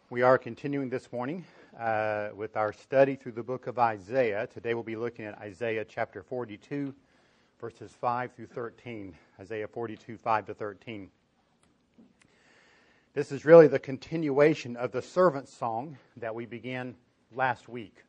We are continuing this morning with our study through the book of Isaiah. Today we'll be looking at Isaiah chapter 42, verses 5 through 13. Isaiah 42, 5 to 13. This is really the continuation of the servant song that we began last week.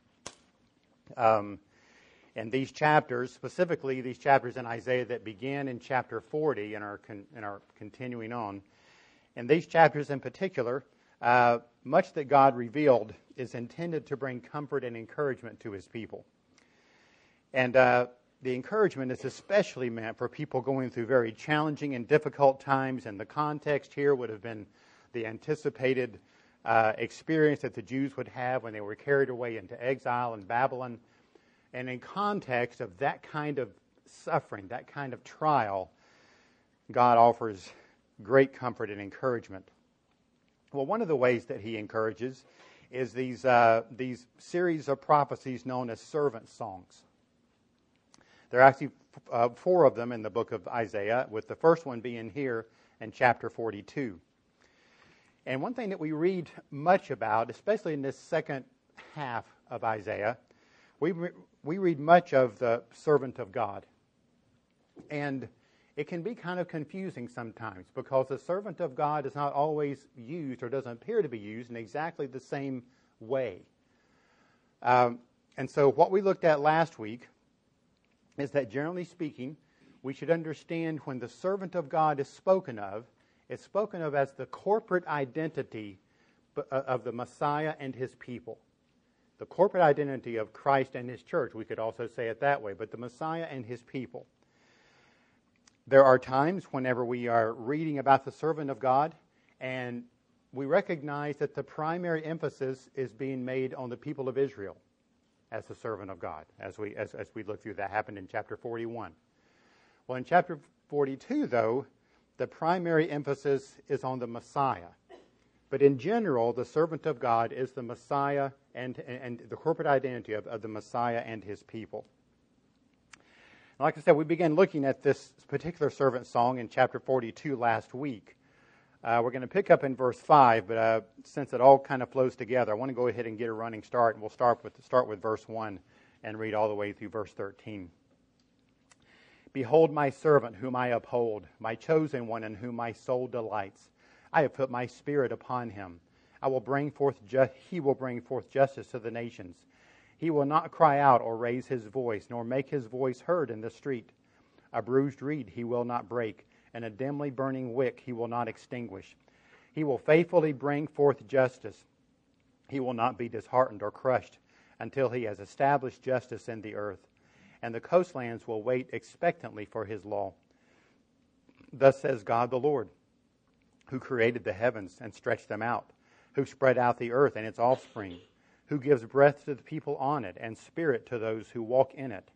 And these chapters, specifically these chapters in Isaiah that began in chapter 40 and are continuing on, and these chapters in particular, much that God revealed is intended to bring comfort and encouragement to His people. And the encouragement is especially meant for people going through very challenging and difficult times, and the context here would have been the anticipated experience that the Jews would have when they were carried away into exile in Babylon. And in context of that kind of suffering, that kind of trial, God offers great comfort and encouragement. Well, one of the ways that He encourages is these series of prophecies known as servant songs. There are actually 4 of them in the book of Isaiah, with the first one being here in chapter 42. And one thing that we read much about, especially in this second half of Isaiah, we read much of the servant of God. And it can be kind of confusing sometimes because the servant of God is not always used or doesn't appear to be used in exactly the same way. And so what we looked at last week is that generally speaking, we should understand when the servant of God is spoken of, it's spoken of as the corporate identity of the Messiah and His people. The corporate identity of Christ and His church, we could also say it that way, but the Messiah and His people. There are times whenever we are reading about the servant of God and we recognize that the primary emphasis is being made on the people of Israel as the servant of God, as we look through. That happened in chapter 41. Well, in chapter 42, though, the primary emphasis is on the Messiah. But in general, the servant of God is the Messiah and the corporate identity of the Messiah and His people. Like I said, we began looking at this particular servant song in chapter 42 last week. We're going to pick up in verse 5, but since it all kind of flows together, I want to go ahead and get a running start, and we'll start with verse 1 and read all the way through verse 13. Behold my servant whom I uphold, my chosen one in whom my soul delights. I have put my spirit upon him. He will bring forth justice to the nations. He will not cry out or raise his voice, nor make his voice heard in the street. A bruised reed he will not break, and a dimly burning wick he will not extinguish. He will faithfully bring forth justice. He will not be disheartened or crushed until he has established justice in the earth. And the coastlands will wait expectantly for his law. Thus says God the Lord, who created the heavens and stretched them out, who spread out the earth and its offspring, who gives breath to the people on it and spirit to those who walk in it.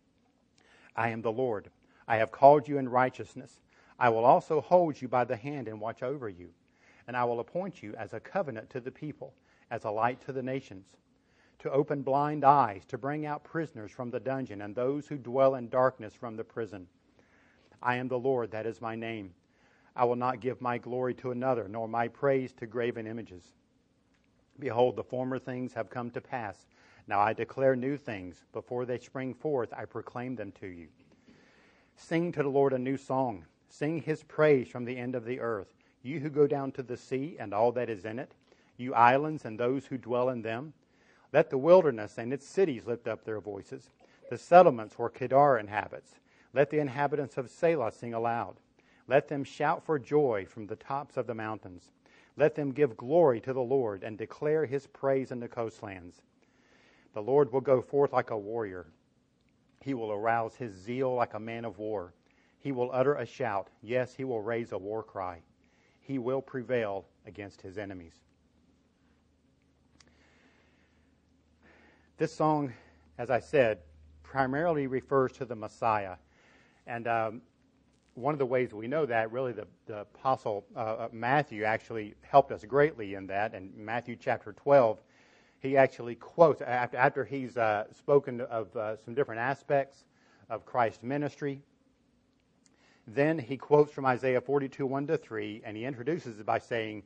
I am the Lord. I have called you in righteousness. I will also hold you by the hand and watch over you. And I will appoint you as a covenant to the people, as a light to the nations, to open blind eyes, to bring out prisoners from the dungeon and those who dwell in darkness from the prison. I am the Lord, that is my name. I will not give my glory to another, nor my praise to graven images. Behold, the former things have come to pass. Now I declare new things. Before they spring forth, I proclaim them to you. Sing to the Lord a new song. Sing His praise from the end of the earth. You who go down to the sea and all that is in it, you islands and those who dwell in them. Let the wilderness and its cities lift up their voices, the settlements where Kedar inhabits. Let the inhabitants of Selah sing aloud. Let them shout for joy from the tops of the mountains. Let them give glory to the Lord and declare His praise in the coastlands. The Lord will go forth like a warrior. He will arouse His zeal like a man of war. He will utter a shout. Yes, He will raise a war cry. He will prevail against His enemies. This song, as I said, primarily refers to the Messiah. And one of the ways we know that, really, the Apostle Matthew actually helped us greatly in that. In Matthew chapter 12, he actually quotes, after he's spoken of some different aspects of Christ's ministry, then he quotes from Isaiah 42, 1-3, and he introduces it by saying,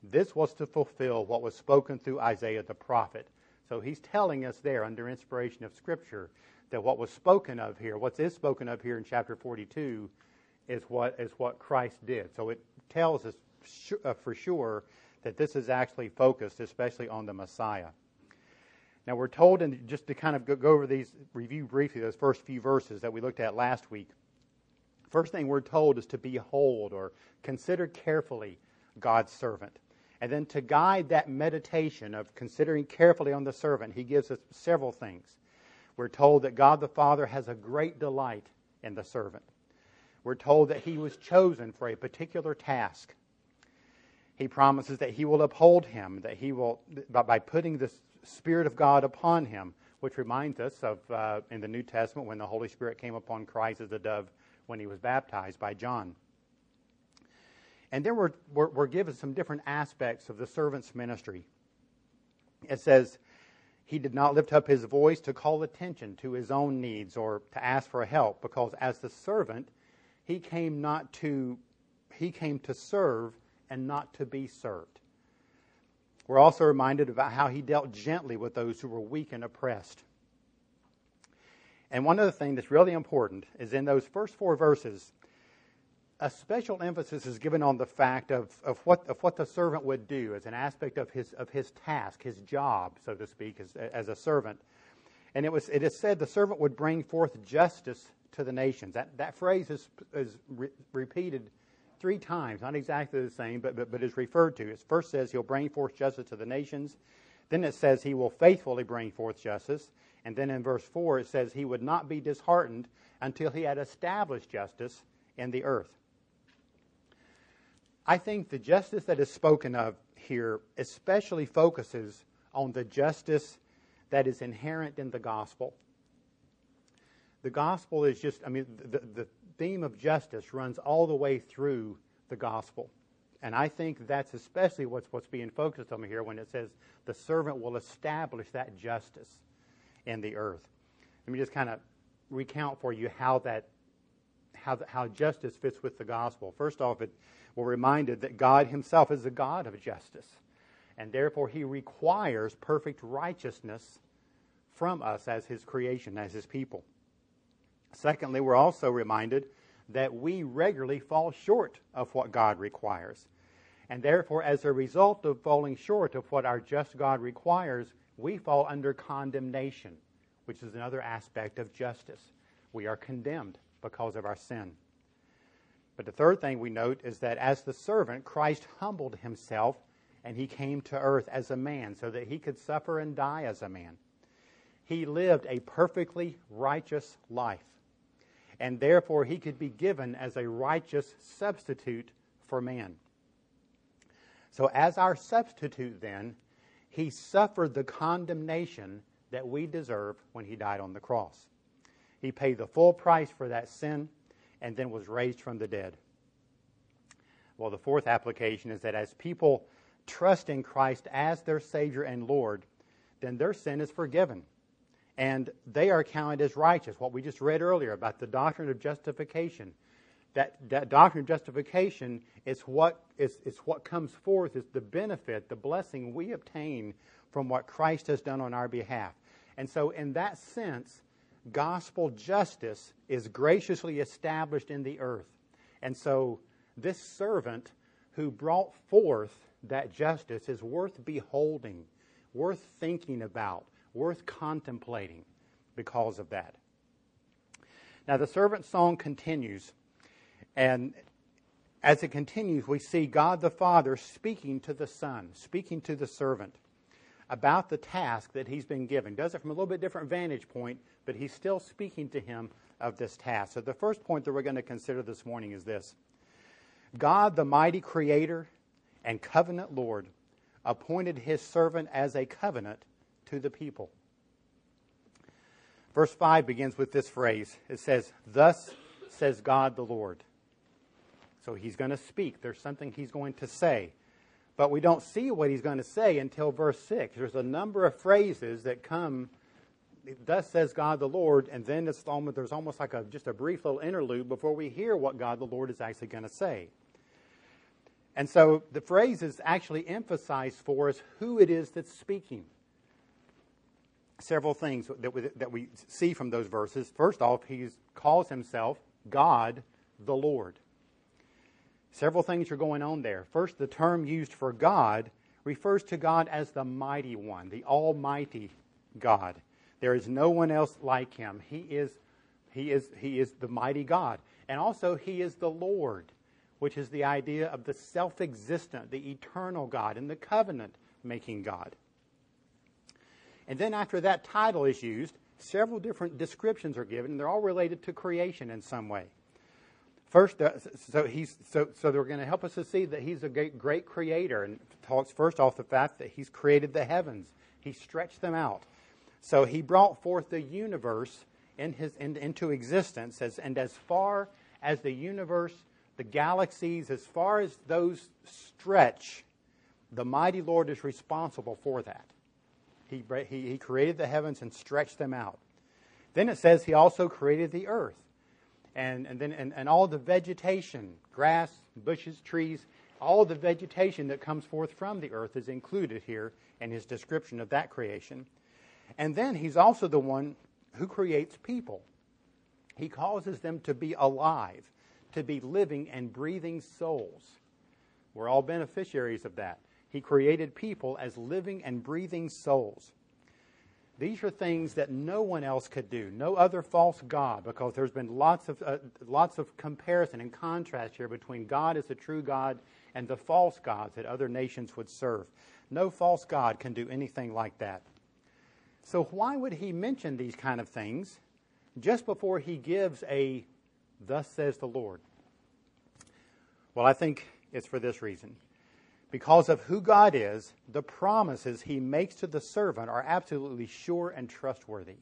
This was to fulfill what was spoken through Isaiah the prophet. So he's telling us there, under inspiration of Scripture, that what was spoken of here, what is spoken of here in chapter 42, is what Christ did. So it tells us for sure that this is actually focused especially on the Messiah. Now we're told, and just to kind of go over these, review briefly those first few verses that we looked at last week. First thing we're told is to behold or consider carefully God's servant. And then to guide that meditation of considering carefully on the servant, he gives us several things. We're told that God the Father has a great delight in the servant. We're told that he was chosen for a particular task. He promises that he will uphold him, that he will, by putting the Spirit of God upon him, which reminds us of in the New Testament when the Holy Spirit came upon Christ as a dove when he was baptized by John. And then we're given some different aspects of the servant's ministry. It says, he did not lift up his voice to call attention to his own needs or to ask for help, because as the servant, he came to serve and not to be served. We're also reminded about how he dealt gently with those who were weak and oppressed. And one other thing that's really important is in those first 4 verses, a special emphasis is given on the fact of what the servant would do as an aspect of his task, his job, so to speak, as a servant. And it is said the servant would bring forth justice to the nations. That phrase is repeated 3 times, not exactly the same, but is referred to. It first says he'll bring forth justice to the nations. Then it says he will faithfully bring forth justice. And then in verse 4 it says he would not be disheartened until he had established justice in the earth. I think the justice that is spoken of here especially focuses on the justice that is inherent in the gospel. The gospel is just, the theme of justice runs all the way through the gospel. And I think that's especially what's being focused on here when it says the servant will establish that justice in the earth. Let me just kind of recount for you how justice fits with the gospel. First off, we're reminded that God himself is a God of justice, and therefore he requires perfect righteousness from us as his creation, as his people. Secondly, we're also reminded that we regularly fall short of what God requires. And therefore, as a result of falling short of what our just God requires, we fall under condemnation, which is another aspect of justice. We are condemned because of our sin. But the third thing we note is that as the servant, Christ humbled himself and he came to earth as a man so that he could suffer and die as a man. He lived a perfectly righteous life, and therefore he could be given as a righteous substitute for man. So as our substitute then, he suffered the condemnation that we deserve when he died on the cross. He paid the full price for that sin and then was raised from the dead. Well, the fourth application is that as people trust in Christ as their Savior and Lord, then their sin is forgiven. And they are counted as righteous. What we just read earlier about the doctrine of justification. That doctrine of justification is what comes forth, is the benefit, the blessing we obtain from what Christ has done on our behalf. And so in that sense, gospel justice is graciously established in the earth. And so this servant who brought forth that justice is worth beholding, worth thinking about, worth contemplating because of that. Now the servant song continues, and as it continues, we see God the Father speaking to the Son, speaking to the servant about the task that he's been given. Does it from a little bit different vantage point, but he's still speaking to him of this task. So the first point that we're going to consider this morning is this. God, the mighty Creator and covenant Lord, appointed his servant as a covenant to the people. Verse 5 begins with this phrase. It says, "Thus says God the Lord." So he's going to speak. There's something he's going to say. But we don't see what he's going to say until verse 6. There's a number of phrases that come, "Thus says God the Lord," and then there's almost like just a brief little interlude before we hear what God the Lord is actually going to say. And so the phrases actually emphasize for us who it is that's speaking. Several things that we see from those verses. First off, he calls himself God the Lord. Several things are going on there. First, the term used for God refers to God as the Mighty One, the Almighty God. There is no one else like him. He is the mighty God. And also, he is the Lord, which is the idea of the self-existent, the eternal God, and the covenant-making God. And then after that title is used, several different descriptions are given, and they're all related to creation in some way. First, so they're going to help us to see that he's a great creator, and talks first off the fact that he's created the heavens. He stretched them out. So he brought forth the universe into existence, and as far as the universe, the galaxies, as far as those stretch, the mighty Lord is responsible for that. He created the heavens and stretched them out. Then it says he also created the earth. And all the vegetation, grass, bushes, trees, all the vegetation that comes forth from the earth is included here in his description of that creation. And then he's also the one who creates people. He causes them to be alive, to be living and breathing souls. We're all beneficiaries of that. He created people as living and breathing souls. These are things that no one else could do, no other false god, because there's been lots of comparison and contrast here between God as the true God and the false gods that other nations would serve. No false god can do anything like that. So why would he mention these kind of things just before he gives a "Thus says the Lord"? Well, I think it's for this reason. Because of who God is, the promises he makes to the servant are absolutely sure and trustworthy.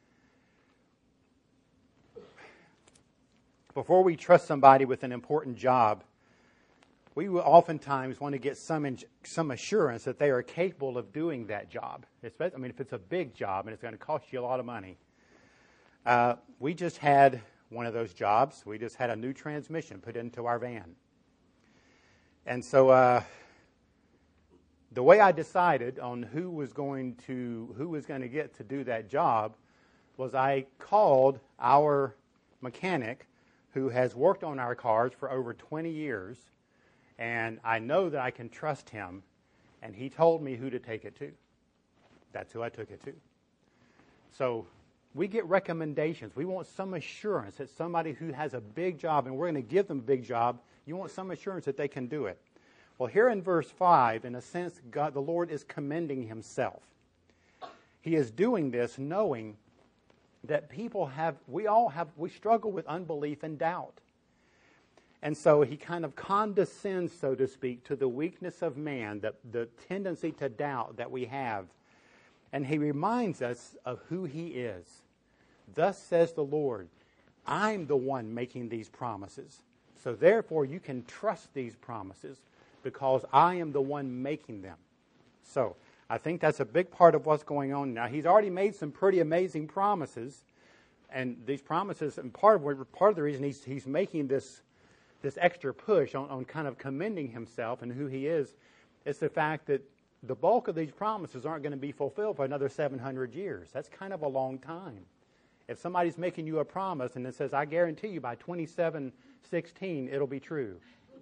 Before we trust somebody with an important job, we will oftentimes want to get some assurance that they are capable of doing that job. Especially, if it's a big job and it's going to cost you a lot of money. We just had one of those jobs. We just had a new transmission put into our van. And so the way I decided on who was going to get to do that job was I called our mechanic who has worked on our cars for over 20 years, and I know that I can trust him, and he told me who to take it to. That's who I took it to. So we get recommendations. We want some assurance that somebody who has a big job, and we're going to give them a big job, you want some assurance that they can do it. Well, here in verse 5, in a sense, God, the Lord is commending himself. He is doing this knowing that we struggle with unbelief and doubt. And so he kind of condescends, so to speak, to the weakness of man, the tendency to doubt that we have. And he reminds us of who he is. Thus says the Lord, I'm the one making these promises. So therefore you can trust these promises because I am the one making them. So I think that's a big part of what's going on now. He's already made some pretty amazing promises. And these promises, and part of the reason he's making this extra push on kind of commending himself and who he is the fact that the bulk of these promises aren't going to be fulfilled for another 700 years. That's kind of a long time. If somebody's making you a promise and it says, I guarantee you by 27:16 it'll be true.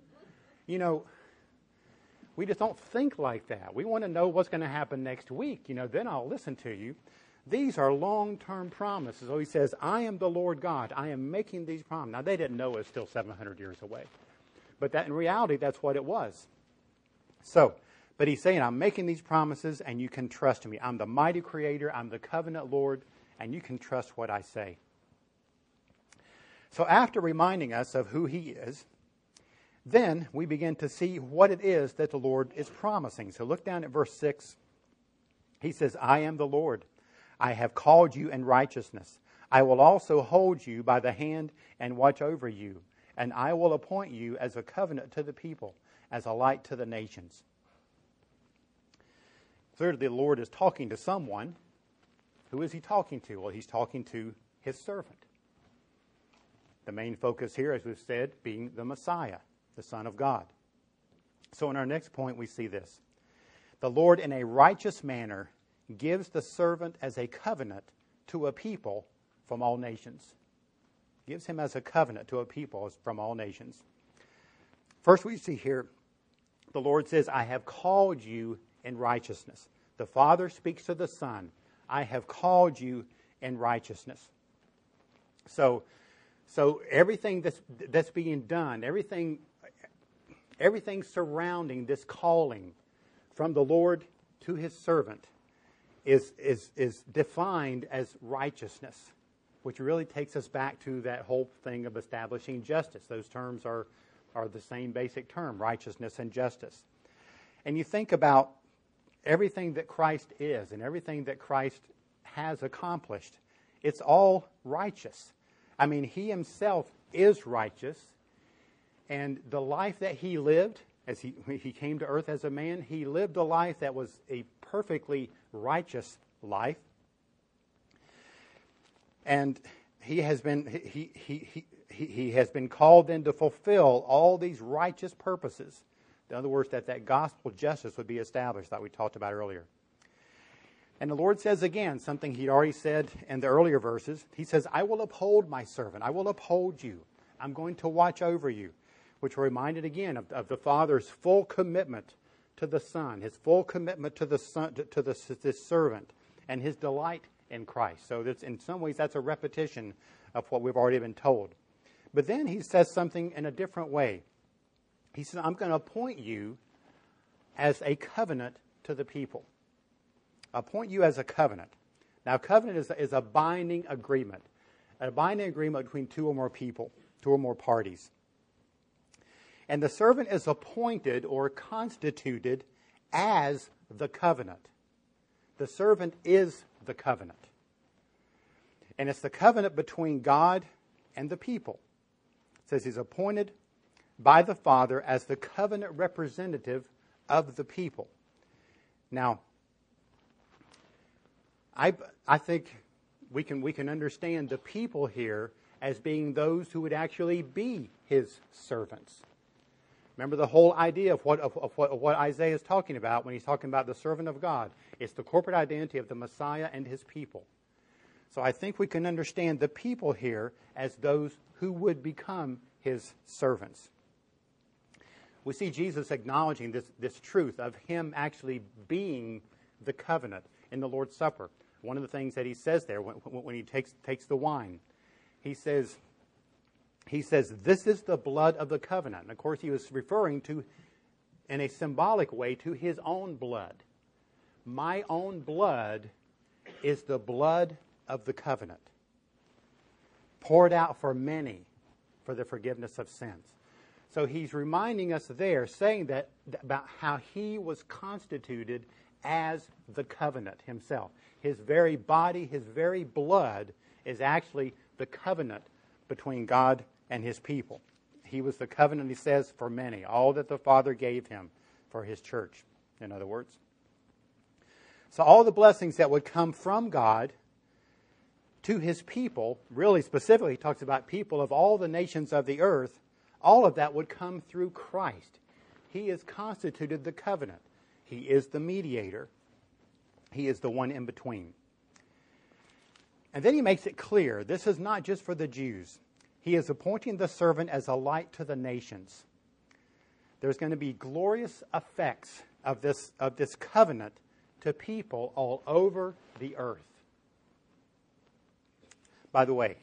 We just don't think like that. We want to know what's going to happen next week. Then I'll listen to you. These are long-term promises. So he says, I am the Lord God. I am making these promises. Now, they didn't know it was still 700 years away. But that in reality, that's what it was. But he's saying, I'm making these promises, and you can trust me. I'm the mighty creator. I'm the covenant Lord, and you can trust what I say. So after reminding us of who he is, then we begin to see what it is that the Lord is promising. So look down at verse 6. He says, I am the Lord. I have called you in righteousness. I will also hold you by the hand and watch over you. And I will appoint you as a covenant to the people, as a light to the nations. Clearly, the Lord is talking to someone. Who is he talking to? Well, he's talking to his servant. The main focus here, as we've said, being the Messiah, the Son of God. So in our next point, we see this. The Lord, in a righteous manner, gives the servant as a covenant to a people from all nations. Gives him as a covenant to a people from all nations. First, we see here, the Lord says, I have called you in righteousness. The Father speaks to the Son. I have called you in righteousness. So everything that's being done, everything surrounding this calling from the Lord to his servant is defined as righteousness, which really takes us back to that whole thing of establishing justice. Those terms are the same basic term, righteousness and justice. And you think about everything that Christ is and everything that Christ has accomplished, it's all righteous. I mean, he himself is righteous, and the life that he lived, as he came to earth as a man, he lived a life that was a perfectly righteous life. And he has been called then to fulfill all these righteous purposes. In other words, that gospel justice would be established, like we talked about earlier. And the Lord says again, something he'd already said in the earlier verses. He says, I will uphold my servant. I will uphold you. I'm going to watch over you. Which reminded again of the Father's full commitment to the Son, his full commitment to the Son, to this servant, and his delight in Christ. So that's, in some ways, that's a repetition of what we've already been told. But then he says something in a different way. He says, I'm going to appoint you as a covenant to the people. Appoint you as a covenant. Now, covenant is a binding agreement. A binding agreement between two or more people, two or more parties. And the servant is appointed or constituted as the covenant. The servant is the covenant. And it's the covenant between God and the people. It says he's appointed by the Father as the covenant representative of the people. Now, I think we can understand the people here as being those who would actually be his servants. Remember the whole idea of what Isaiah is talking about when he's talking about the servant of God. It's the corporate identity of the Messiah and his people. So I think we can understand the people here as those who would become his servants. We see Jesus acknowledging this truth of him actually being the covenant in the Lord's Supper. One of the things that he says there when he takes the wine, he says, this is the blood of the covenant. And of course, he was referring to, in a symbolic way, to his own blood. My own blood is the blood of the covenant, poured out for many for the forgiveness of sins. So he's reminding us there, saying that about how he was constituted as the covenant himself. His very body, his very blood is actually the covenant between God and his people. He was the covenant, he says, for many. All that the Father gave him for his church, in other words. So all the blessings that would come from God to his people, really specifically he talks about people of all the nations of the earth, all of that would come through Christ. He has constituted the covenant. He is the mediator. He is the one in between. And then he makes it clear, this is not just for the Jews. He is appointing the servant as a light to the nations. There's going to be glorious effects of this covenant to people all over the earth. By the way,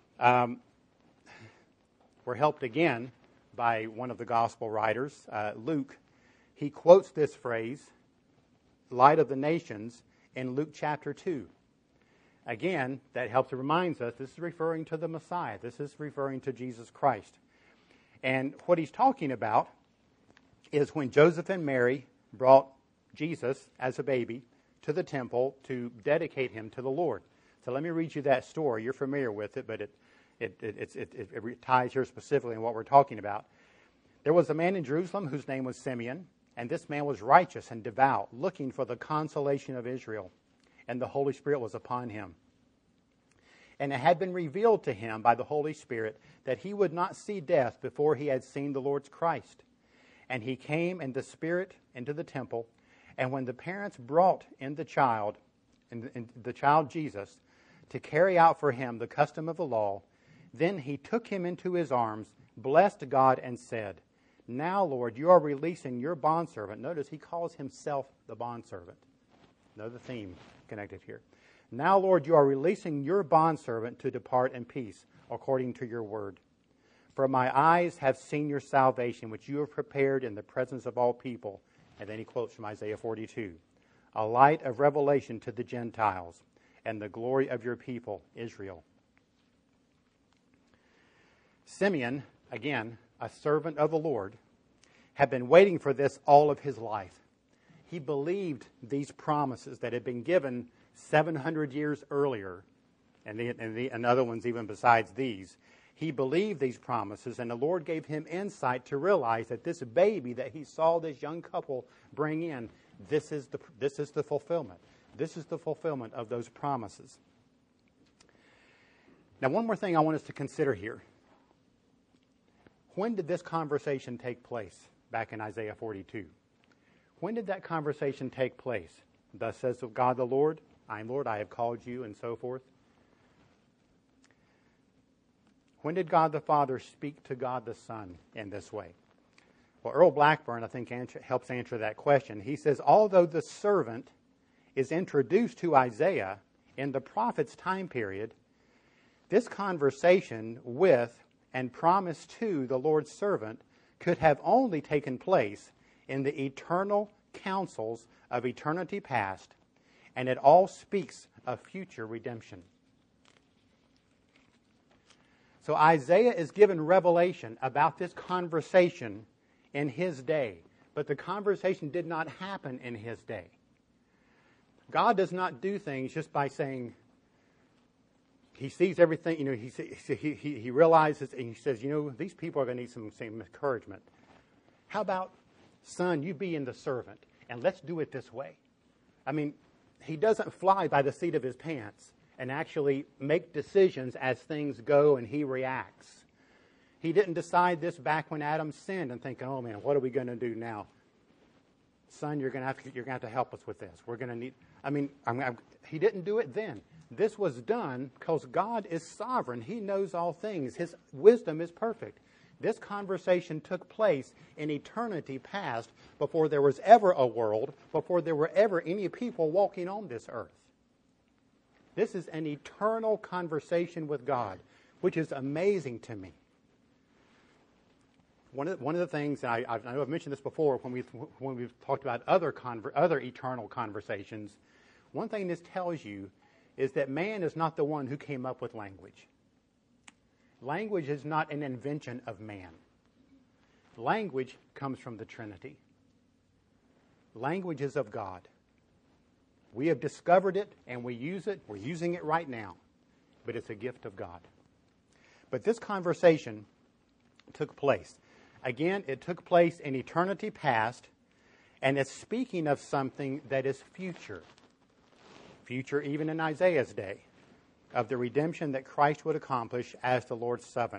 we're helped again by one of the gospel writers, Luke. He quotes this phrase, light of the nations, in Luke chapter 2. Again, that helps to remind us this is referring to the Messiah. This is referring to Jesus Christ. And what he's talking about is when Joseph and Mary brought Jesus as a baby to the temple to dedicate him to the Lord. So let me read you that story. You're familiar with it, but it ties here specifically in what we're talking about. There was a man in Jerusalem whose name was Simeon, and this man was righteous and devout, looking for the consolation of Israel. And the Holy Spirit was upon him. And it had been revealed to him by the Holy Spirit that he would not see death before he had seen the Lord's Christ. And he came in the Spirit into the temple. And when the parents brought in the child Jesus, to carry out for him the custom of the law, then he took him into his arms, blessed God, and said, Now, Lord, you are releasing your bondservant. Notice he calls himself the bondservant. Another theme connected here. Now, Lord, you are releasing your bondservant to depart in peace, according to your word. For my eyes have seen your salvation, which you have prepared in the presence of all people. And then he quotes from Isaiah 42. A light of revelation to the Gentiles, and the glory of your people, Israel. Simeon, again, a servant of the Lord, had been waiting for this all of his life. He believed these promises that had been given 700 years earlier, and other ones even besides these. He believed these promises, and the Lord gave him insight to realize that this baby that he saw this young couple bring in, this is the fulfillment. This is the fulfillment of those promises. Now, one more thing I want us to consider here. When did this conversation take place back in Isaiah 42? When did that conversation take place? Thus says God the Lord, I am Lord, I have called you, and so forth. When did God the Father speak to God the Son in this way? Well, Earl Blackburn, I think, helps answer that question. He says, although the servant is introduced to Isaiah in the prophet's time period, this conversation with and promise to the Lord's servant could have only taken place in the eternal counsels of eternity past, and it all speaks of future redemption. So Isaiah is given revelation about this conversation in his day, but the conversation did not happen in his day. God does not do things just by saying, he sees everything, he realizes, and he says, these people are going to need some encouragement. How about, son, you be in the servant, and let's do it this way. I mean, he doesn't fly by the seat of his pants and actually make decisions as things go and he reacts. He didn't decide this back when Adam sinned and think, oh man, what are we going to do now? Son, you're going to have to help us with this. We're going to need, he didn't do it then. This was done because God is sovereign. He knows all things. His wisdom is perfect. This conversation took place in eternity past, before there was ever a world, before there were ever any people walking on this earth. This is an eternal conversation with God, which is amazing to me. One of the things, I know I've mentioned this before when we've talked about other eternal conversations, one thing this tells you is that man is not the one who came up with language. Language is not an invention of man. Language comes from the Trinity. Language is of God. We have discovered it and we use it. We're using it right now. But it's a gift of God. But this conversation took place. Again, it took place in eternity past, and it's speaking of something that is future. Future even in Isaiah's day, of the redemption that Christ would accomplish as the Lord's servant.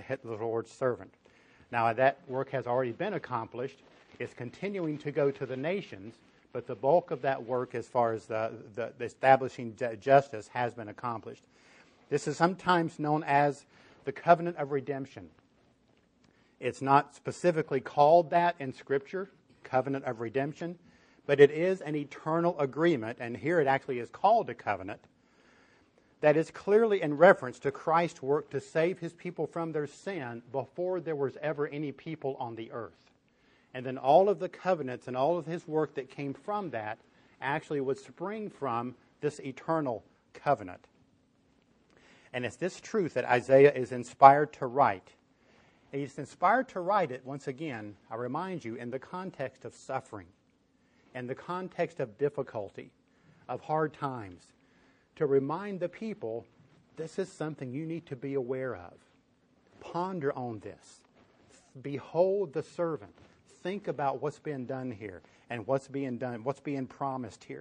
Now, that work has already been accomplished. It's continuing to go to the nations, but the bulk of that work as far as the establishing justice has been accomplished. This is sometimes known as the covenant of redemption. It's not specifically called that in Scripture, covenant of redemption, but it is an eternal agreement, and here it actually is called a covenant, that is clearly in reference to Christ's work to save his people from their sin before there was ever any people on the earth. And then all of the covenants and all of his work that came from that actually would spring from this eternal covenant. And it's this truth that Isaiah is inspired to write. And he's inspired to write it, once again, I remind you, in the context of suffering, in the context of difficulty, of hard times, to remind the people, this is something you need to be aware of. Ponder on this. Behold the servant. Think about what's being done here and what's being promised here.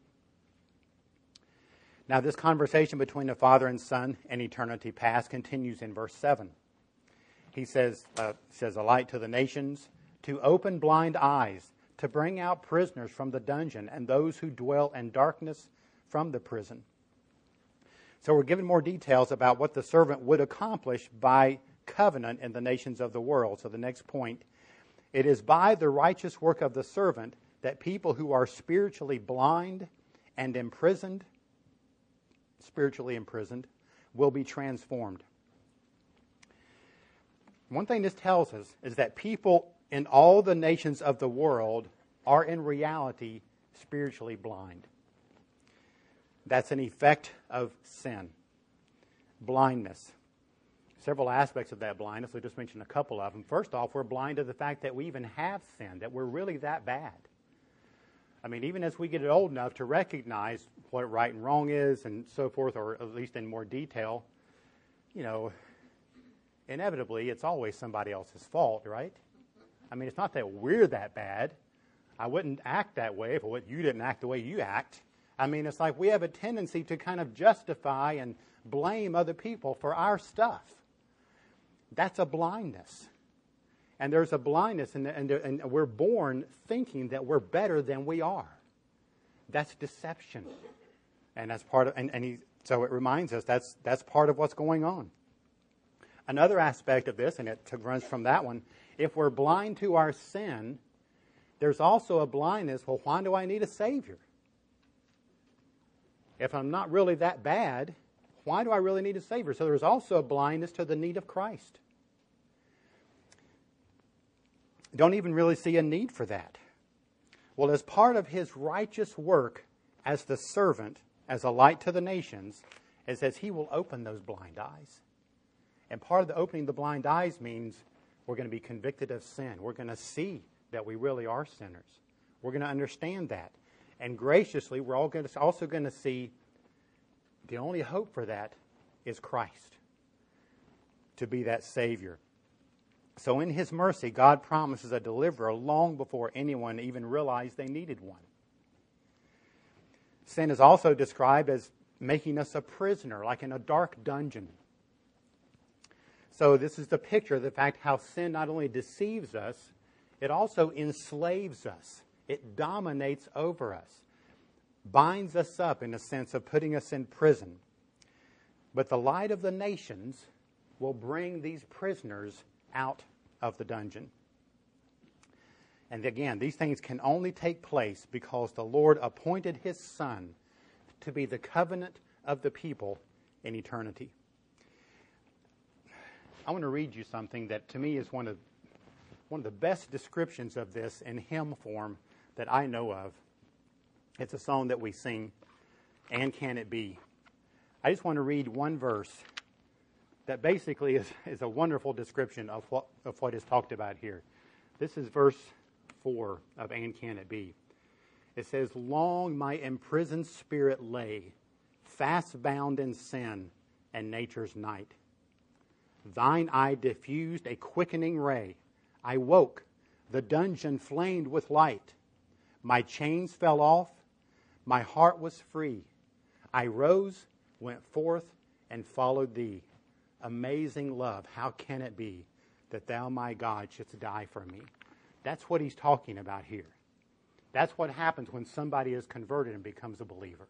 Now, this conversation between the Father and Son in eternity past continues in verse 7. He says, a light to the nations, to open blind eyes, to bring out prisoners from the dungeon, and those who dwell in darkness from the prison. So we're given more details about what the servant would accomplish by covenant in the nations of the world. So the next point, it is by the righteous work of the servant that people who are spiritually blind and spiritually imprisoned, will be transformed. One thing this tells us is that people in all the nations of the world are in reality spiritually blind. That's an effect of sin, blindness. Several aspects of that blindness, we'll just mention a couple of them. First off, we're blind to the fact that we even have sin, that we're really that bad. I mean, even as we get old enough to recognize what right and wrong is and so forth, or at least in more detail, inevitably it's always somebody else's fault, right? I mean, it's not that we're that bad. I wouldn't act that way if you didn't act the way you act. I mean, it's like we have a tendency to kind of justify and blame other people for our stuff. That's a blindness. And there's a blindness, and we're born thinking that we're better than we are. That's deception. And that's part of, so it reminds us that's part of what's going on. Another aspect of this, and it runs from that one, if we're blind to our sin, there's also a blindness, well, why do I need a Savior? If I'm not really that bad, why do I really need a Savior? So there's also a blindness to the need of Christ. Don't even really see a need for that. Well, as part of His righteous work as the servant, as a light to the nations, it says He will open those blind eyes. And part of the opening the blind eyes means we're going to be convicted of sin. We're going to see that we really are sinners. We're going to understand that. And graciously, we're also going to see the only hope for that is Christ, to be that Savior. So in His mercy, God promises a deliverer long before anyone even realized they needed one. Sin is also described as making us a prisoner, like in a dark dungeon. So this is the picture of the fact how sin not only deceives us, it also enslaves us. It dominates over us, binds us up in a sense of putting us in prison. But the light of the nations will bring these prisoners out of the dungeon. And again, these things can only take place because the Lord appointed His Son to be the covenant of the people in eternity. I want to read you something that to me is one of the best descriptions of this in hymn form that I know of. It's a song that we sing, "And Can It Be?" I just want to read one verse that basically is a wonderful description of what is talked about here. This is verse 4 of "And Can It Be?" It says, "Long my imprisoned spirit lay, fast bound in sin and nature's night. Thine eye diffused a quickening ray. I woke, the dungeon flamed with light. My chains fell off, my heart was free. I rose, went forth, and followed Thee. Amazing love, how can it be that Thou, my God, shouldst die for me?" That's what he's talking about here. That's what happens when somebody is converted and becomes a believer.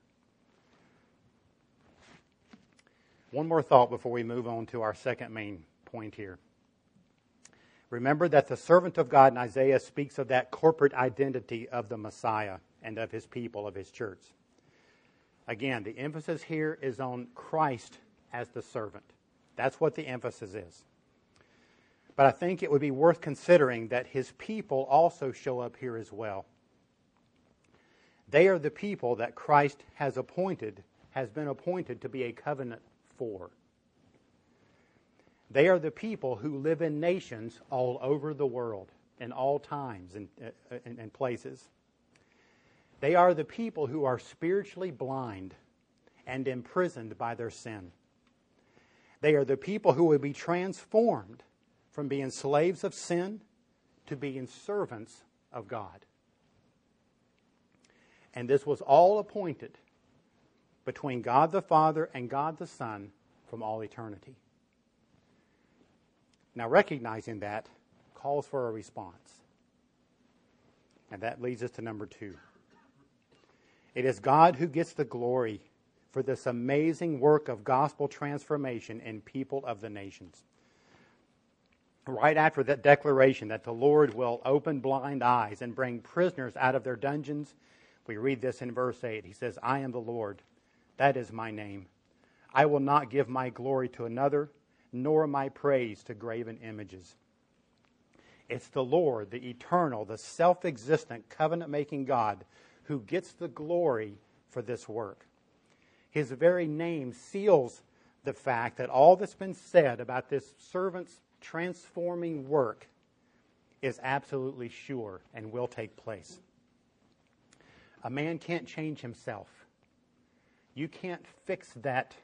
One more thought before we move on to our second main point here. Remember that the servant of God in Isaiah speaks of that corporate identity of the Messiah and of His people, of His church. Again, the emphasis here is on Christ as the servant. That's what the emphasis is. But I think it would be worth considering that His people also show up here as well. They are the people that Christ has been appointed to be a covenant for. They are the people who live in nations all over the world, in all times and places. They are the people who are spiritually blind and imprisoned by their sin. They are the people who will be transformed from being slaves of sin to being servants of God. And this was all appointed between God the Father and God the Son from all eternity. Now, recognizing that calls for a response. And that leads us to number 2. It is God who gets the glory for this amazing work of gospel transformation in people of the nations. Right after that declaration that the Lord will open blind eyes and bring prisoners out of their dungeons, we read this in verse 8. He says, I am the Lord. That is my name. I will not give my glory to another, nor my praise to graven images. It's the Lord, the eternal, the self-existent, covenant-making God who gets the glory for this work. His very name seals the fact that all that's been said about this servant's transforming work is absolutely sure and will take place. A man can't change himself. You can't fix that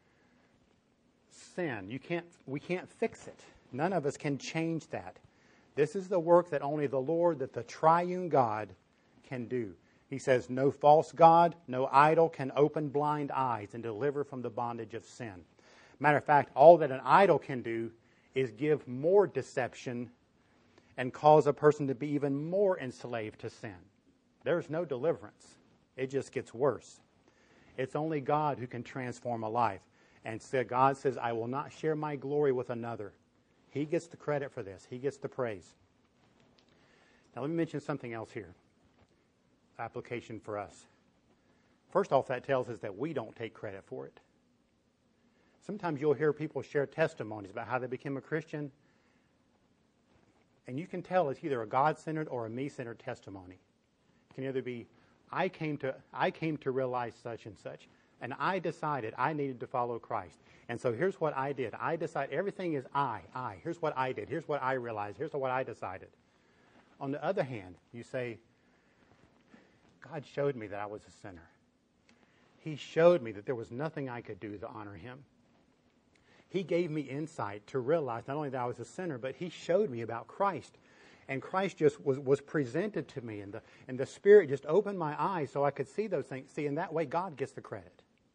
sin. We can't fix it. None of us can change that. This is the work that only the Lord, that the triune God can do. He says, no false god, no idol can open blind eyes and deliver from the bondage of sin. Matter of fact, all that an idol can do is give more deception and cause a person to be even more enslaved to sin. There's no deliverance. It just gets worse. It's only God who can transform a life. And so God says, I will not share my glory with another. He gets the credit for this. He gets the praise. Now let me mention something else here. Application for us. First off, that tells us that we don't take credit for it. Sometimes you'll hear people share testimonies about how they became a Christian, and you can tell it's either a God-centered or a me-centered testimony. It can either be, I came to realize such and such, and I decided I needed to follow Christ. And so here's what I did. I decided everything is I. Here's what I did. Here's what I realized. Here's what I decided. On the other hand, you say, God showed me that I was a sinner. He showed me that there was nothing I could do to honor Him. He gave me insight to realize not only that I was a sinner, but He showed me about Christ. And Christ just was presented to me, and the Spirit just opened my eyes so I could see those things. See, in that way, God gets the credit.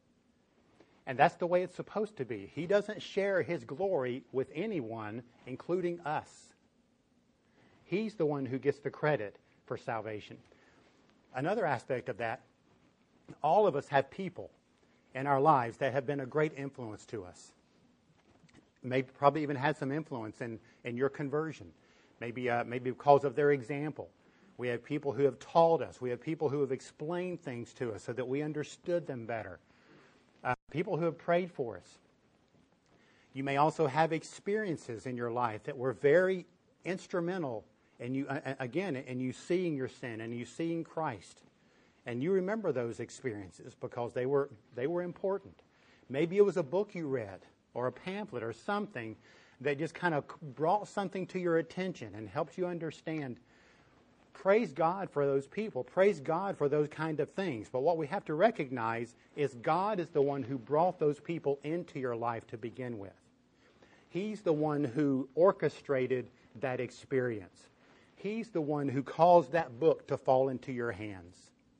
And that's the way it's supposed to be. He doesn't share His glory with anyone, including us. He's the one who gets the credit for salvation. Another aspect of that, all of us have people in our lives that have been a great influence to us. Maybe probably even had some influence in your conversion. Maybe because of their example. We have people who have taught us. We have people who have explained things to us so that we understood them better. People who have prayed for us. You may also have experiences in your life that were very instrumental in you seeing your sin and you seeing Christ. And you remember those experiences because they were important. Maybe it was a book you read or a pamphlet or something that just kind of brought something to your attention and helps you understand. Praise God for those people. Praise God for those kind of things. But what we have to recognize is God is the one who brought those people into your life to begin with. He's the one who orchestrated that experience. He's the one who caused that book to fall into your hands.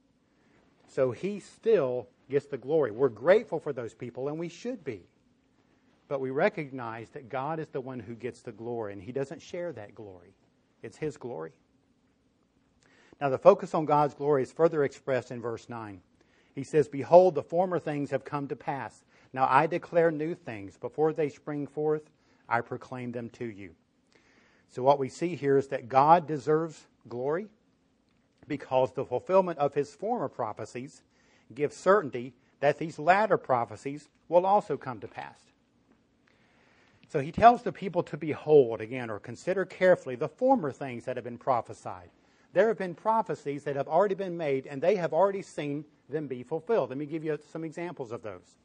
So He still gets the glory. We're grateful for those people, and we should be. But we recognize that God is the one who gets the glory, and He doesn't share that glory. It's His glory. Now, the focus on God's glory is further expressed in verse 9. He says, Behold, the former things have come to pass. Now I declare new things. Before they spring forth, I proclaim them to you. So what we see here is that God deserves glory because the fulfillment of His former prophecies gives certainty that these latter prophecies will also come to pass. So He tells the people to behold again or consider carefully the former things that have been prophesied. There have been prophecies that have already been made and they have already seen them be fulfilled. Let me give you some examples of those.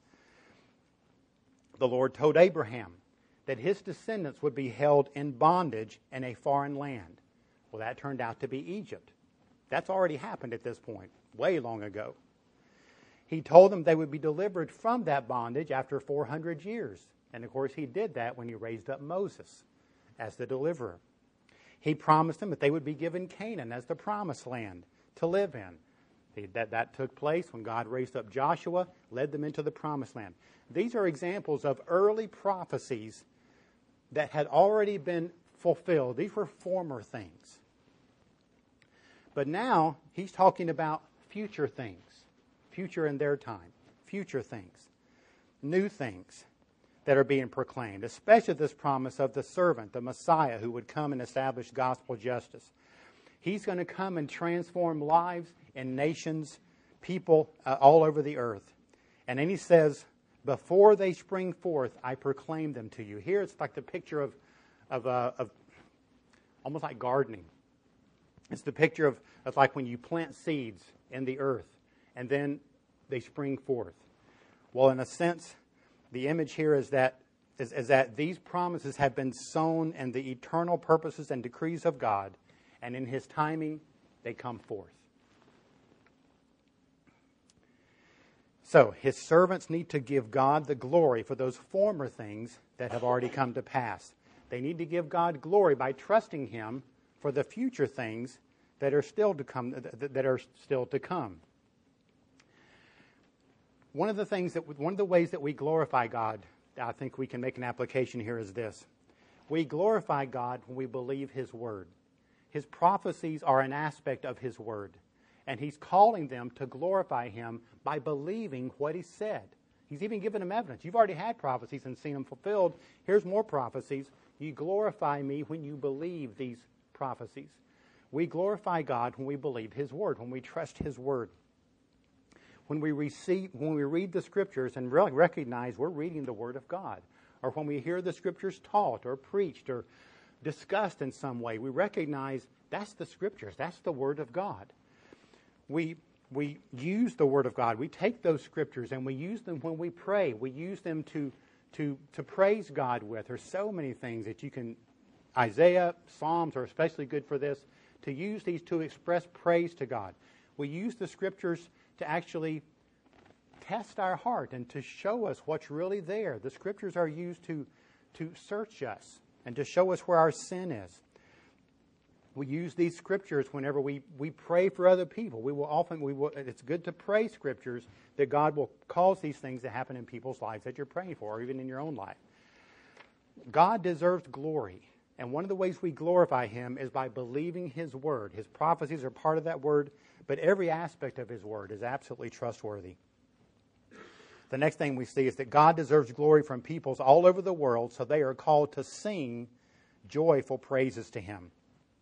The Lord told Abraham that his descendants would be held in bondage in a foreign land. Well, that turned out to be Egypt. That's already happened at this point, way long ago. He told them they would be delivered from that bondage after 400 years. And of course, He did that when He raised up Moses as the deliverer. He promised them that they would be given Canaan as the promised land to live in. That took place when God raised up Joshua, led them into the promised land. These are examples of early prophecies that had already been fulfilled. These were former things. But now he's talking about future things, future in their time, future things, new things that are being proclaimed, especially this promise of the servant, the Messiah, who would come and establish gospel justice. He's going to come and transform lives and nations, people all over the earth. And then he says, before they spring forth, I proclaim them to you. Here it's like the picture of almost like gardening. It's the picture of like when you plant seeds in the earth and then they spring forth. Well, in a sense, the image here is that these promises have been sown in the eternal purposes and decrees of God, and in His timing, they come forth. So, His servants need to give God the glory for those former things that have already come to pass. They need to give God glory by trusting Him for the future things that are still to come. One of the ways that we glorify God, I think we can make an application here, is this. We glorify God when we believe His Word. His prophecies are an aspect of His Word. And He's calling them to glorify Him by believing what He said. He's even given them evidence. You've already had prophecies and seen them fulfilled. Here's more prophecies. You glorify Me when you believe these prophecies. We glorify God when we believe His Word, when we trust His Word. When we read the Scriptures and really recognize we're reading the Word of God, or when we hear the Scriptures taught or preached or discussed in some way, we recognize that's the Scriptures, that's the Word of God. We use the Word of God. We take those Scriptures and we use them when we pray. We use them to praise God with. There's so many things that you can, Isaiah, Psalms are especially good for this, to use these to express praise to God. We use the Scriptures to actually test our heart and to show us what's really there. The Scriptures are used to search us and to show us where our sin is. We use these Scriptures whenever we pray for other people. It's good to pray Scriptures that God will cause these things to happen in people's lives that you're praying for, or even in your own life. God deserves glory. And one of the ways we glorify Him is by believing His Word. His prophecies are part of that Word, but every aspect of His Word is absolutely trustworthy. The next thing we see is that God deserves glory from peoples all over the world, so they are called to sing joyful praises to Him.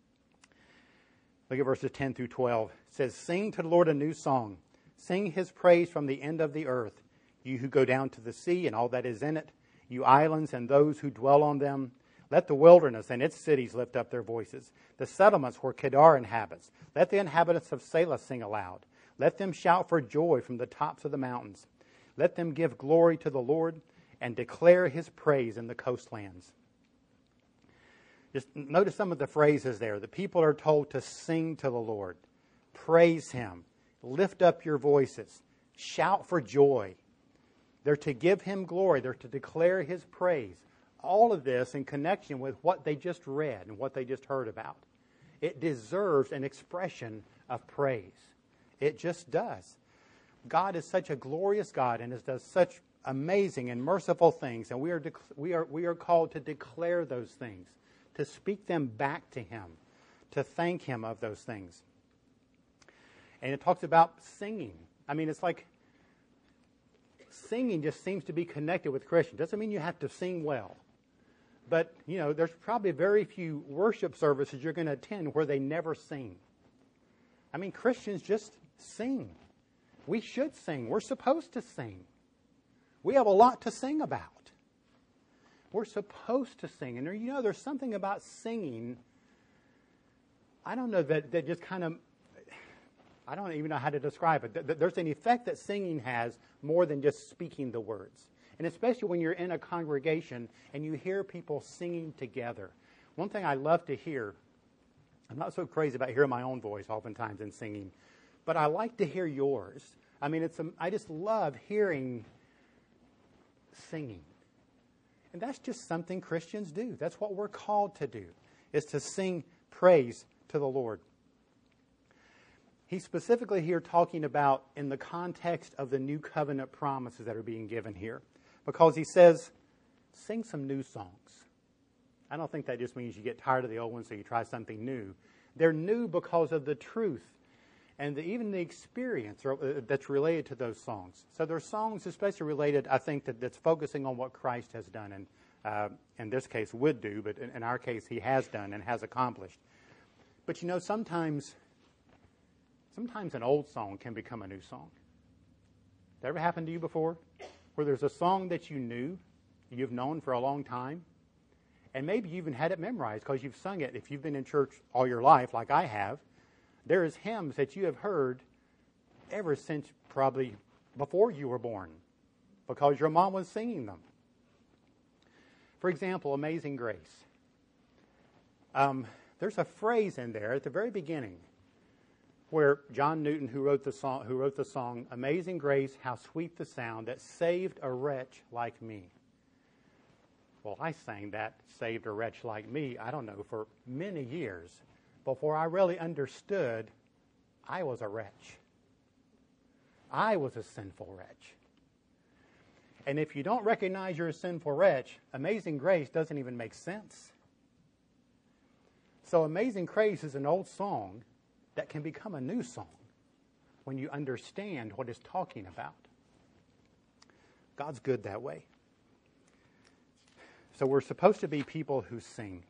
Look at verses 10 through 12. It says, sing to the Lord a new song. Sing His praise from the end of the earth. You who go down to the sea and all that is in it, you islands and those who dwell on them. Let the wilderness and its cities lift up their voices. The settlements where Kedar inhabits. Let the inhabitants of Selah sing aloud. Let them shout for joy from the tops of the mountains. Let them give glory to the Lord and declare His praise in the coastlands. Just notice some of the phrases there. The people are told to sing to the Lord, praise Him, lift up your voices, shout for joy. They're to give Him glory. They're to declare His praise. All of this in connection with what they just read and what they just heard about. It deserves an expression of praise. It just does. God is such a glorious God and does such amazing and merciful things, and we are called to declare those things, to speak them back to Him, to thank Him of those things. And it talks about singing. I mean, it's like singing just seems to be connected with Christians. Doesn't mean you have to sing well. But, there's probably very few worship services you're going to attend where they never sing. I mean, Christians just sing. We should sing. We're supposed to sing. We have a lot to sing about. We're supposed to sing. And there's something about singing, I don't know, that just kind of, I don't even know how to describe it. There's an effect that singing has more than just speaking the words. And especially when you're in a congregation and you hear people singing together. One thing I love to hear, I'm not so crazy about hearing my own voice oftentimes in singing, but I like to hear yours. I mean, I just love hearing singing. And that's just something Christians do. That's what we're called to do, is to sing praise to the Lord. He's specifically here talking about in the context of the new covenant promises that are being given here. Because he says, sing some new songs. I don't think that just means you get tired of the old one so you try something new. They're new because of the truth and even the experience that's related to those songs. So they're songs especially related, I think, that's focusing on what Christ has done, and in this case would do, but in our case he has done and has accomplished. But sometimes an old song can become a new song. That ever happened to you before? Where there's a song that you knew, you've known for a long time, and maybe you even had it memorized because you've sung it. If you've been in church all your life, like I have, there is hymns that you have heard ever since probably before you were born because your mom was singing them. For example, Amazing Grace. There's a phrase in there at the very beginning where John Newton, who wrote the song, Amazing Grace, how sweet the sound that saved a wretch like me. Well, I sang that, saved a wretch like me, I don't know, for many years before I really understood I was a wretch. I was a sinful wretch. And if you don't recognize you're a sinful wretch, Amazing Grace doesn't even make sense. So Amazing Grace is an old song that can become a new song when you understand what it's talking about. God's good that way. So we're supposed to be people who sing.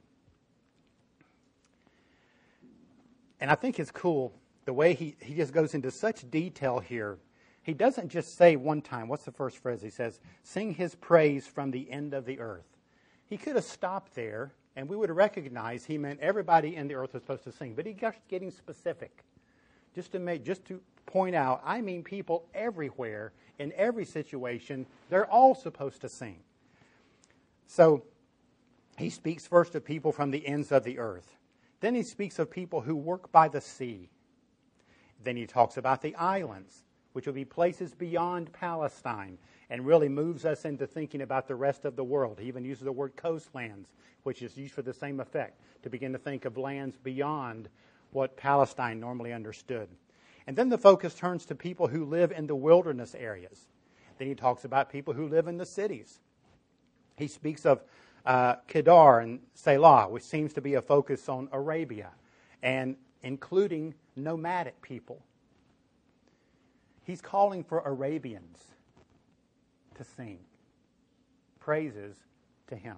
And I think it's cool the way he just goes into such detail here. He doesn't just say one time, what's the first phrase? He says, sing his praise from the end of the earth. He could have stopped there and we would have recognized he meant everybody in the earth was supposed to sing. But he's just getting specific. Just to point out, I mean people everywhere, in every situation, they're all supposed to sing. So he speaks first of people from the ends of the earth. Then he speaks of people who work by the sea. Then he talks about the islands, which will be places beyond Palestine, and really moves us into thinking about the rest of the world. He even uses the word coastlands, which is used for the same effect, to begin to think of lands beyond what Palestine normally understood. And then the focus turns to people who live in the wilderness areas. Then he talks about people who live in the cities. He speaks of Kedar and Selah, which seems to be a focus on Arabia, and including nomadic people. He's calling for Arabians to sing praises to him.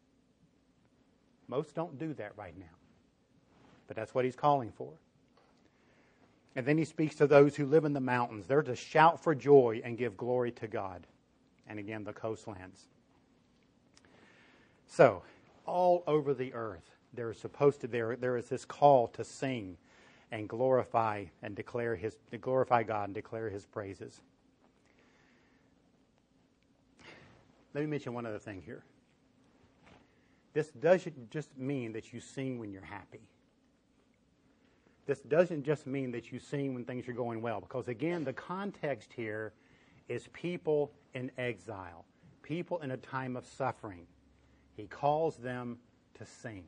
Most don't do that right now, but that's what he's calling for. And then he speaks to those who live in the mountains. They're to shout for joy and give glory to God. And again, the coastlands. So, all over the earth, there is this call to sing and glorify God and declare His praises. Let me mention one other thing here. This doesn't just mean that you sing when you're happy. This doesn't just mean that you sing when things are going well, because again, the context here is people in exile, people in a time of suffering. He calls them to sing.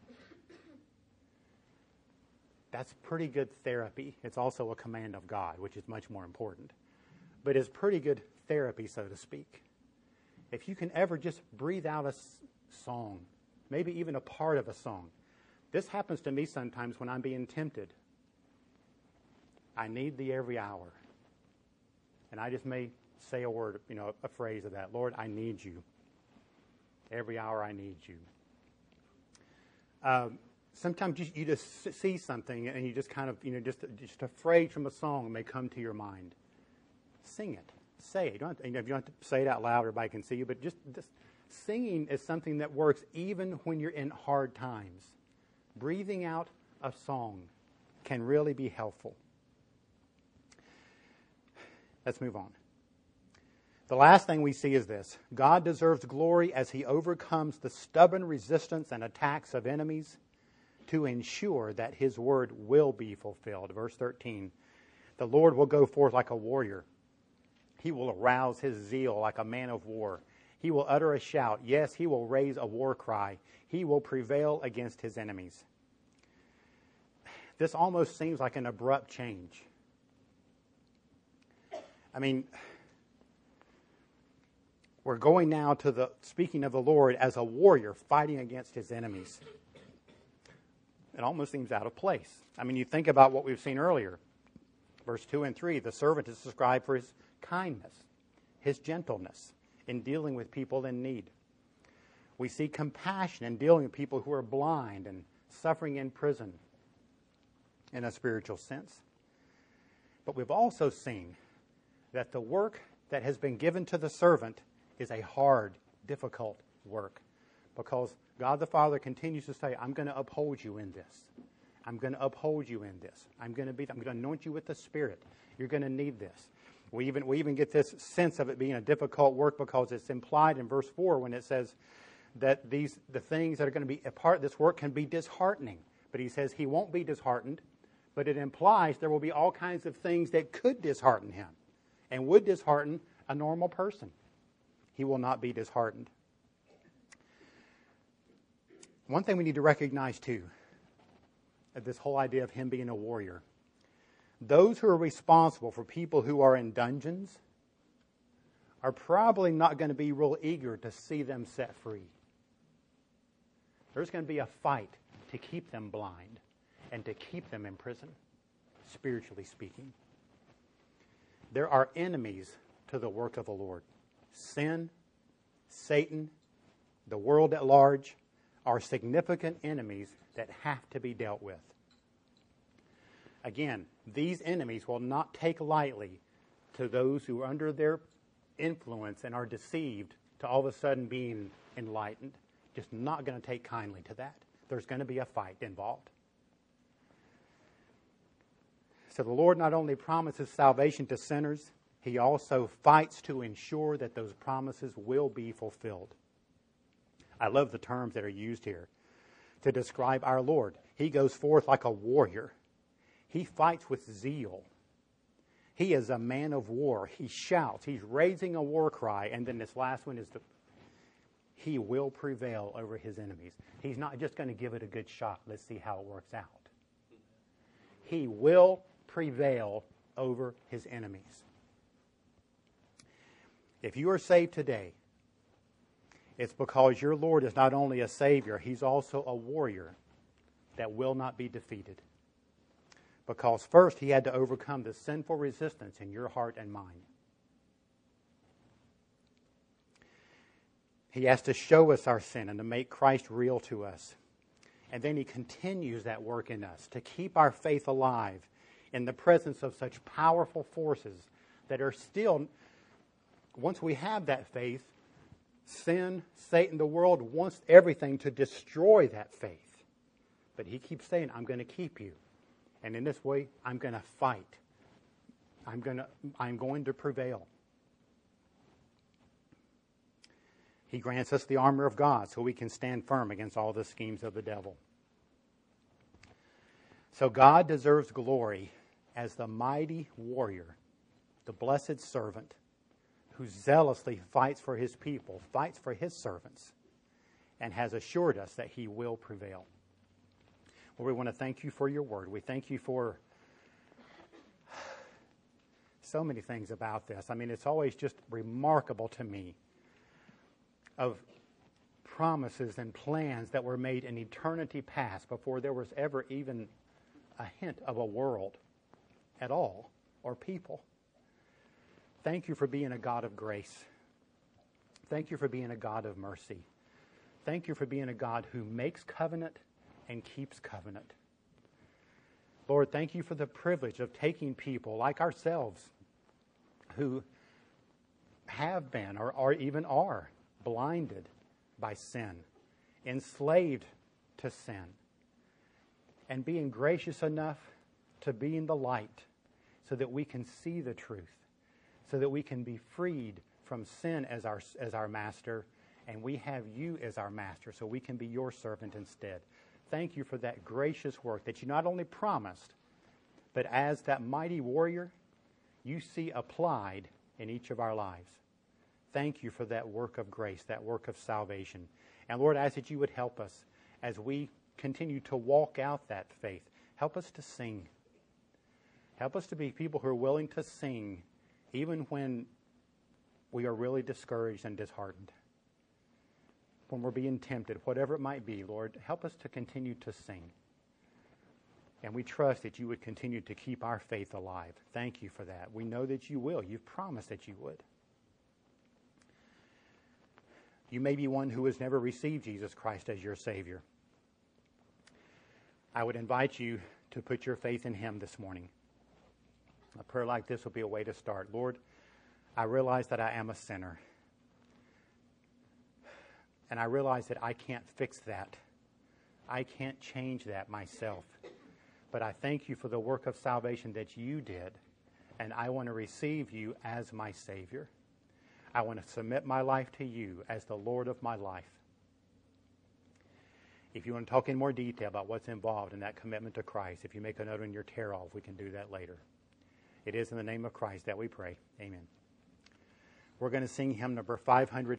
That's pretty good therapy. It's also a command of God, which is much more important. But it's pretty good therapy, so to speak. If you can ever just breathe out a song, maybe even a part of a song. This happens to me sometimes when I'm being tempted. I need thee every hour. And I just may say a word, a phrase of that. Lord, I need you. Every hour I need you. Sometimes you just see something and you just kind of, just a phrase from a song may come to your mind. Sing it. Say it. You don't have to say it out loud, everybody can see you, but just singing is something that works even when you're in hard times. Breathing out a song can really be helpful. Let's move on. The last thing we see is this. God deserves glory as He overcomes the stubborn resistance and attacks of enemies to ensure that His word will be fulfilled. Verse 13, the Lord will go forth like a warrior. He will arouse His zeal like a man of war. He will utter a shout. Yes, He will raise a war cry. He will prevail against His enemies. This almost seems like an abrupt change. I mean, we're going now to the speaking of the Lord as a warrior fighting against his enemies. It almost seems out of place. I mean, you think about what we've seen earlier. Verse 2 and 3, the servant is described for his kindness, his gentleness in dealing with people in need. We see compassion in dealing with people who are blind and suffering in prison in a spiritual sense. But we've also seen that the work that has been given to the servant is a hard, difficult work, because God the Father continues to say, I'm going to uphold you in this. I'm going to uphold you in this. I'm going to anoint you with the Spirit. You're going to need this. We even get this sense of it being a difficult work because it's implied in verse 4 when it says that the things that are going to be a part of this work can be disheartening. But he says he won't be disheartened, but it implies there will be all kinds of things that could dishearten him and would dishearten a normal person. He will not be disheartened. One thing we need to recognize too, this whole idea of him being a warrior. Those who are responsible for people who are in dungeons are probably not going to be real eager to see them set free. There's going to be a fight to keep them blind and to keep them in prison, spiritually speaking. There are enemies to the work of the Lord. Sin, Satan, the world at large are significant enemies that have to be dealt with. Again, these enemies will not take lightly to those who are under their influence and are deceived to all of a sudden being enlightened. Just not going to take kindly to that. There's going to be a fight involved. So the Lord not only promises salvation to sinners, he also fights to ensure that those promises will be fulfilled. I love the terms that are used here to describe our Lord. He goes forth like a warrior. He fights with zeal. He is a man of war. He shouts. He's raising a war cry. And then this last one is he will prevail over his enemies. He's not just going to give it a good shot. Let's see how it works out. He will prevail over his enemies. If you are saved today, it's because your Lord is not only a Savior, he's also a warrior that will not be defeated. Because first he had to overcome the sinful resistance in your heart and mind. He has to show us our sin and to make Christ real to us. And then he continues that work in us to keep our faith alive in the presence of such powerful forces that are still, once we have that faith, sin, Satan, the world wants everything to destroy that faith. But he keeps saying, I'm going to keep you. And in this way, I'm going to fight. I'm going to prevail. He grants us the armor of God so we can stand firm against all the schemes of the devil. So God deserves glory as the mighty warrior, the blessed servant, who zealously fights for his people, fights for his servants, and has assured us that he will prevail. Well, we want to thank you for your word. We thank you for so many things about this. I mean, it's always just remarkable to me of promises and plans that were made in eternity past before there was ever even a hint of a world at all or people. Thank you for being a God of grace. Thank you for being a God of mercy. Thank you for being a God who makes covenant and keeps covenant. Lord, thank you for the privilege of taking people like ourselves who have been or even are blinded by sin, enslaved to sin, and being gracious enough to be in the light so that we can see the truth, so that we can be freed from sin as our master, and we have you as our master, so we can be your servant instead. Thank you for that gracious work that you not only promised, but as that mighty warrior, you see applied in each of our lives. Thank you for that work of grace, that work of salvation. And Lord, I ask that you would help us as we continue to walk out that faith. Help us to sing. Help us to be people who are willing to sing even when we are really discouraged and disheartened. When we're being tempted, whatever it might be, Lord, help us to continue to sing. And we trust that you would continue to keep our faith alive. Thank you for that. We know that you will. You've promised that you would. You may be one who has never received Jesus Christ as your Savior. I would invite you to put your faith in him this morning. A prayer like this will be a way to start. Lord, I realize that I am a sinner. And I realize that I can't fix that. I can't change that myself. But I thank you for the work of salvation that you did. And I want to receive you as my Savior. I want to submit my life to you as the Lord of my life. If you want to talk in more detail about what's involved in that commitment to Christ, if you make a note on your tear-off, we can do that later. It is in the name of Christ that we pray. Amen. We're going to sing hymn number 500.